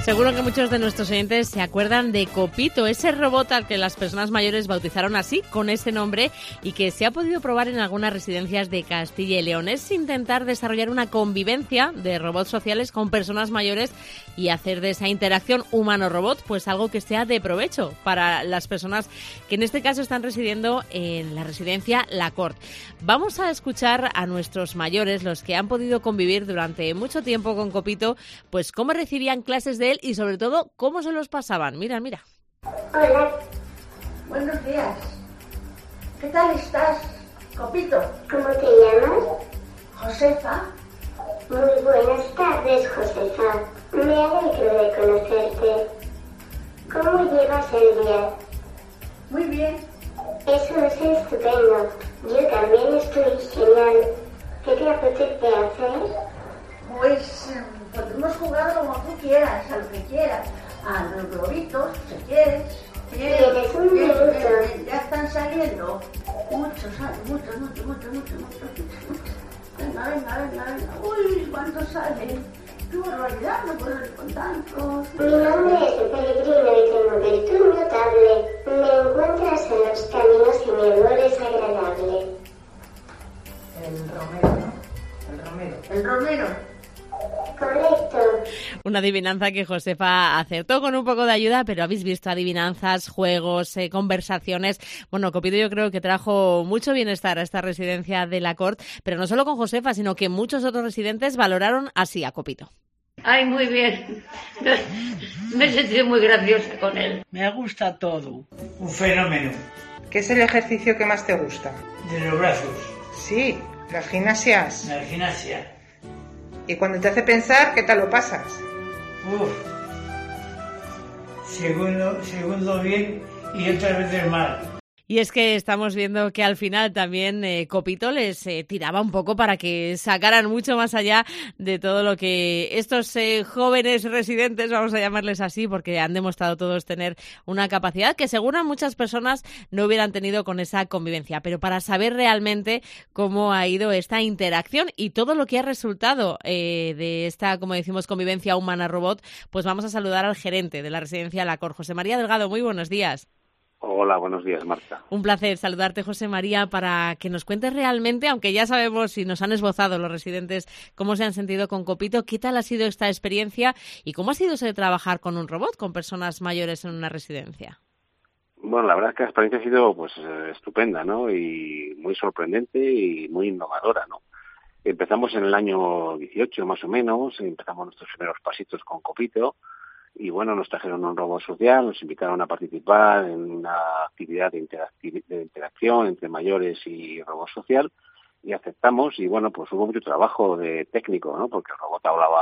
Seguro que muchos de nuestros oyentes se acuerdan de Copito, ese robot al que las personas mayores bautizaron así, con ese nombre, y que se ha podido probar en algunas residencias de Castilla y León. Es intentar desarrollar una convivencia de robots sociales con personas mayores y hacer de esa interacción humano-robot pues algo que sea de provecho para las personas que en este caso están residiendo en la residencia La Cort. Vamos a escuchar a nuestros mayores, los que han podido convivir durante mucho tiempo con Copito, pues cómo recibían clases de él y sobre todo cómo se los pasaban. Mira, mira. Hola. Buenos días. ¿Qué tal estás, Copito? ¿Cómo te llamas? Josefa. Muy buenas tardes, Josefa. Me alegro de conocerte. ¿Cómo llevas el día? Muy bien. Eso es estupendo. Yo también estoy genial. ¿Qué te apetece hacer? Pues podemos jugar como tú quieras, a lo que quieras. A los globitos, si quieres. Tienes un minuto. Ya están saliendo. Muchos. Venga. Uy, ¿cuántos salen? ¡Qué barbaridad! No puedo ir con tantos. Mi nombre es Peregrino y tengo virtud notable. Me encuentras en los caminos y mi olor es agradable. El romero. Correcto. Una adivinanza que Josefa acertó con un poco de ayuda, pero habéis visto adivinanzas, juegos, conversaciones. Bueno, Copito yo creo que trajo mucho bienestar a esta residencia de La Cort, pero no solo con Josefa, sino que muchos otros residentes valoraron así a Copito. Ay, muy bien. Me he sentido muy graciosa con él. Me gusta todo. Un fenómeno. ¿Qué es el ejercicio que más te gusta? De los brazos. Sí, las gimnasias. La gimnasia. Y cuando te hace pensar, ¿qué tal lo pasas? Segundo bien y otras veces mal. Y es que estamos viendo que al final también Copito les tiraba un poco para que sacaran mucho más allá de todo lo que estos jóvenes residentes, vamos a llamarles así, porque han demostrado todos tener una capacidad que seguro muchas personas no hubieran tenido con esa convivencia. Pero para saber realmente cómo ha ido esta interacción y todo lo que ha resultado de esta, como decimos, convivencia humana-robot, pues vamos a saludar al gerente de la residencia La Cort, José María Delgado. Muy buenos días. Hola, buenos días, Marta. Un placer saludarte, José María, para que nos cuentes realmente, aunque ya sabemos y nos han esbozado los residentes cómo se han sentido con Copito, qué tal ha sido esta experiencia y cómo ha sido eso de trabajar con un robot, con personas mayores en una residencia. Bueno, la verdad es que la experiencia ha sido pues estupenda, ¿no? Y muy sorprendente y muy innovadora, ¿no? Empezamos en el año 18, más o menos, empezamos nuestros primeros pasitos con Copito. Y bueno, nos trajeron un robot social, nos invitaron a participar en una actividad de interacción entre mayores y robot social y aceptamos. Y bueno, pues hubo mucho trabajo de técnico, ¿no? Porque el robot hablaba,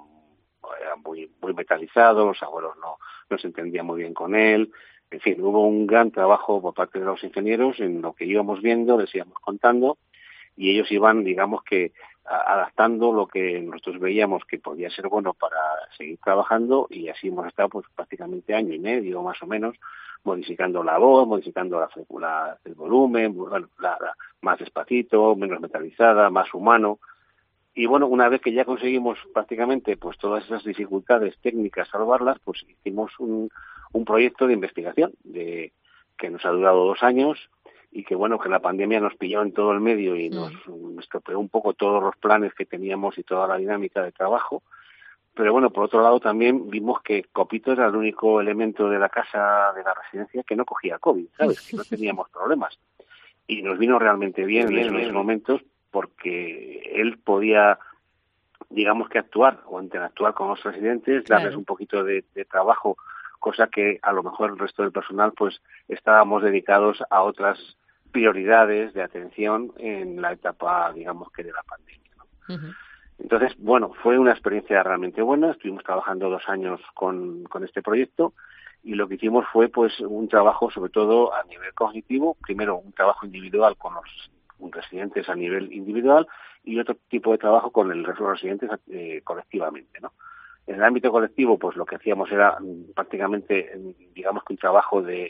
era muy metalizado, los abuelos no se entendían muy bien con él. En fin, hubo un gran trabajo por parte de los ingenieros en lo que íbamos viendo, les íbamos contando y ellos iban, digamos que, adaptando lo que nosotros veíamos que podía ser bueno para seguir trabajando y así hemos estado pues prácticamente año y medio más o menos modificando la voz, modificando el volumen, más despacito, menos metalizada, más humano. Y bueno, una vez que ya conseguimos prácticamente pues todas esas dificultades técnicas salvarlas, pues hicimos un proyecto de investigación que nos ha durado 2 años y que bueno, que la pandemia nos pilló en todo el medio y nos estropeó un poco todos los planes que teníamos y toda la dinámica de trabajo. Pero bueno, por otro lado también vimos que Copito era el único elemento de la casa, de la residencia, que no cogía COVID, ¿sabes? Que no teníamos problemas. Y nos vino realmente bien en esos momentos porque él podía, digamos que actuar o interactuar con los residentes, darles un poquito de trabajo, cosa que a lo mejor el resto del personal pues estábamos dedicados a otras prioridades de atención en la etapa, digamos que de la pandemia, ¿no? Uh-huh. Entonces, bueno, fue una experiencia realmente buena. Estuvimos trabajando 2 años con este proyecto y lo que hicimos fue pues un trabajo sobre todo a nivel cognitivo. Primero un trabajo individual con los residentes a nivel individual y otro tipo de trabajo con el resto de los residentes colectivamente, ¿no? En el ámbito colectivo, pues lo que hacíamos era prácticamente, digamos que un trabajo de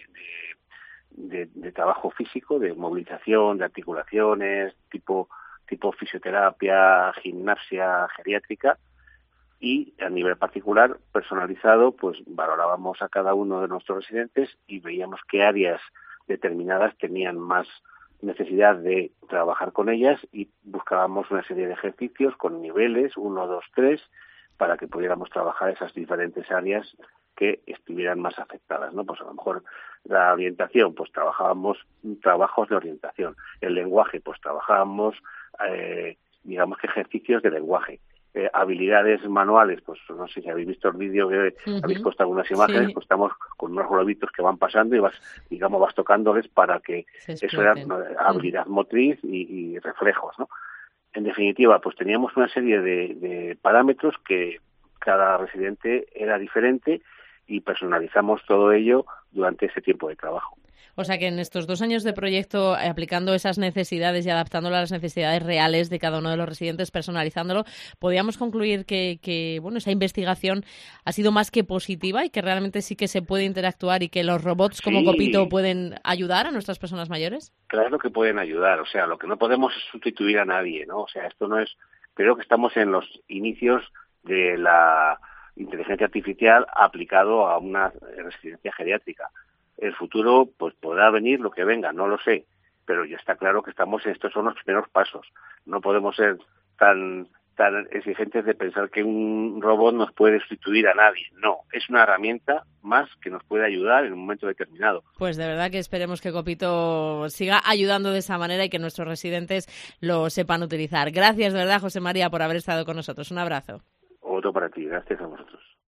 trabajo físico, de movilización, de articulaciones, tipo fisioterapia, gimnasia geriátrica, y a nivel particular, personalizado, pues valorábamos a cada uno de nuestros residentes y veíamos qué áreas determinadas tenían más necesidad de trabajar con ellas y buscábamos una serie de ejercicios con niveles 1, 2, 3 para que pudiéramos trabajar esas diferentes áreas que estuvieran más afectadas, ¿no? Pues a lo mejor la orientación, pues trabajábamos trabajos de orientación. El lenguaje, pues trabajábamos, digamos que ejercicios de lenguaje. Habilidades manuales, pues no sé si habéis visto el vídeo que habéis puesto algunas imágenes, pues estamos con unos globitos que van pasando y vas tocándoles para que eso era habilidad motriz y reflejos, ¿no? En definitiva, pues teníamos una serie de parámetros que cada residente era diferente y personalizamos todo ello durante ese tiempo de trabajo. O sea que en estos 2 años de proyecto, aplicando esas necesidades y adaptándolo a las necesidades reales de cada uno de los residentes, personalizándolo, podríamos concluir que bueno, esa investigación ha sido más que positiva y que realmente sí que se puede interactuar y que los robots como Copito pueden ayudar a nuestras personas mayores. Claro que pueden ayudar, o sea, lo que no podemos es sustituir a nadie, ¿no? O sea, esto no es... Creo que estamos en los inicios de la inteligencia artificial aplicado a una residencia geriátrica. El futuro, pues podrá venir lo que venga, no lo sé, pero ya está claro que estos son los primeros pasos. No podemos ser tan exigentes de pensar que un robot nos puede sustituir a nadie. No, es una herramienta más que nos puede ayudar en un momento determinado. Pues de verdad que esperemos que Copito siga ayudando de esa manera y que nuestros residentes lo sepan utilizar. Gracias de verdad, José María, por haber estado con nosotros. Un abrazo. Otro para ti, gracias a vosotros.